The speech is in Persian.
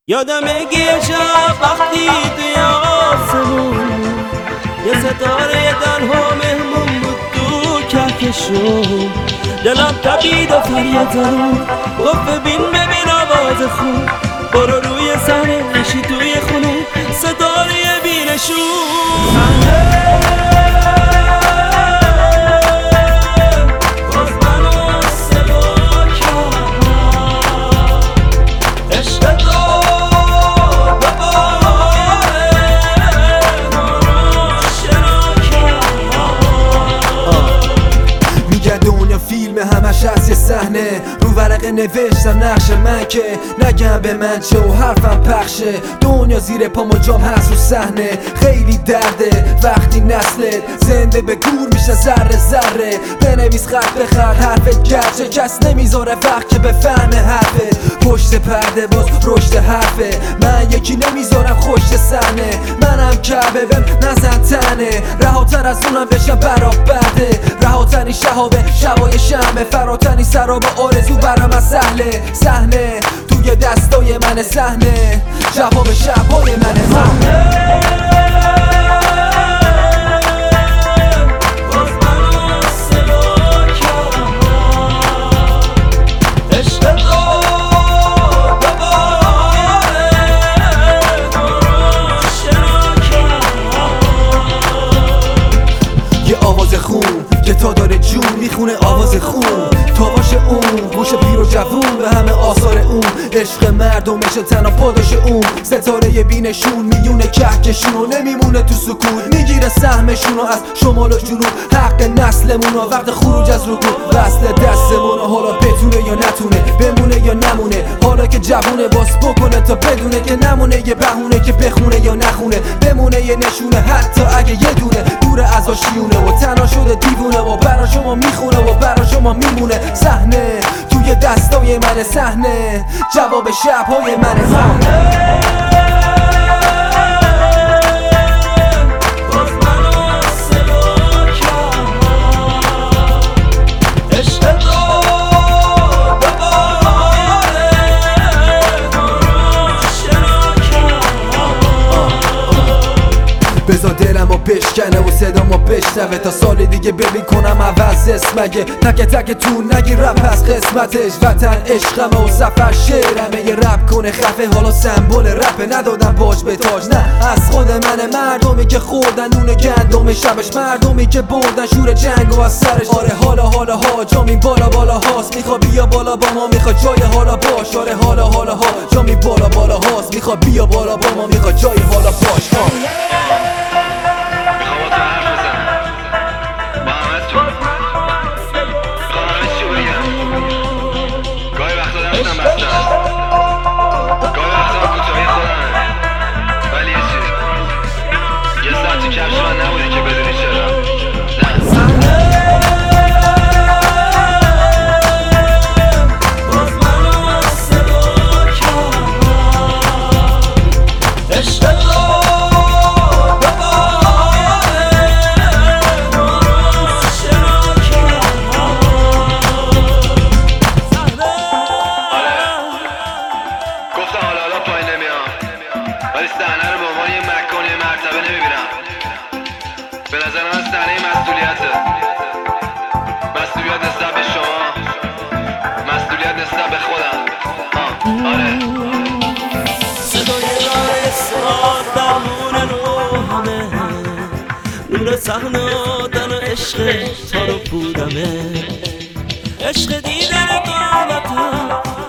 یادمه یه شب وقتی توی آسمون یه ستاره تنها مهمون بود تو کهکشون. دلم تپید و فریاد زدم گفت ببین آواز خون. برو روی صحنه نشی توی خونه ستاره بینشون. فیلم همش از یه صحنه رو ورقه نوشتم نقش من که نگم به من چه و حرفم پخشه. دنیا زیر پام و جام هست رو صحنه. خیلی درده وقتی نسلت زنده به گور میشه ذره ذره. بنویس خط به خط حرفت گرچه کس نمیذاره وقت که بفهمه حرفه. پشت پرده باز رشد حرفه. من یکی نمیذارم خوشت صحنه. منم کعبه بهم نزن تنه. رهاتر از اونم بشم برابرده. رهاتنی شهابه شبای شمه. فراتنی سراب آرزو برام از صحنه توی دستای من صحنه. جواب شبای من صحنه. که تا داره جون میخونه آواز خون. تاواش اون گوش پیر و جوون به همه آثار اون. عشق مردمشه تنها پاداش اون. ستاره بینشون میونه کهکشون و نمیمونه تو سکوت. میگیره سهمشونو از شمال و جنوب. حق نسلمونو وقت خروج از رکود. وصل دستمونو حالا بتونه یا نتونه بمونه یا نمونه. حالا که جوونه باس بکنه تا بدونه که نمونه یه بهونه که بخونه یا نخونه. بمونه یه نشونه حتی اگه یه دونه دور از آشیونه و تنها شده دیوونه و برا شما میخونه و برا شما میمونه. صحنه توی دستای من صحنه. جواب شبهای من صحنه. بذار دلمو بشکنه و صدامو بشنوه. تا سال دیگه ببین کنم عوض اسمگه. تک تک تو نگی رپ از قسمتش. وطن عشقمه و سفر شعرمه. یه رپ کنه خفه حالا سمبل رپه. ندادم باج به تاج نه از خود منه. مردمی که خوردن نون گندم شبش. مردمی که بردن شور جنگ و از سرش. آره حالا ها جامی بالا هاست. میخوا بیا بالا با ما میخوا جای حالا باش. آره حالا ها جامی بالا هاست. میخوا بیا بالا با ما میخوا جای حالا باش. ولی صحنه رو به عنوان یه مکان یه مرتبه نمیبینم. به نظر من صحنه مسئولیته. مسئولیت نسبت به شما، مسئولیت نسبت به خودم. آره صدای راه اصرار درمون روحمه. نور صحنه آدن و عشق تا رو پودمه. عشق دیدن قامتم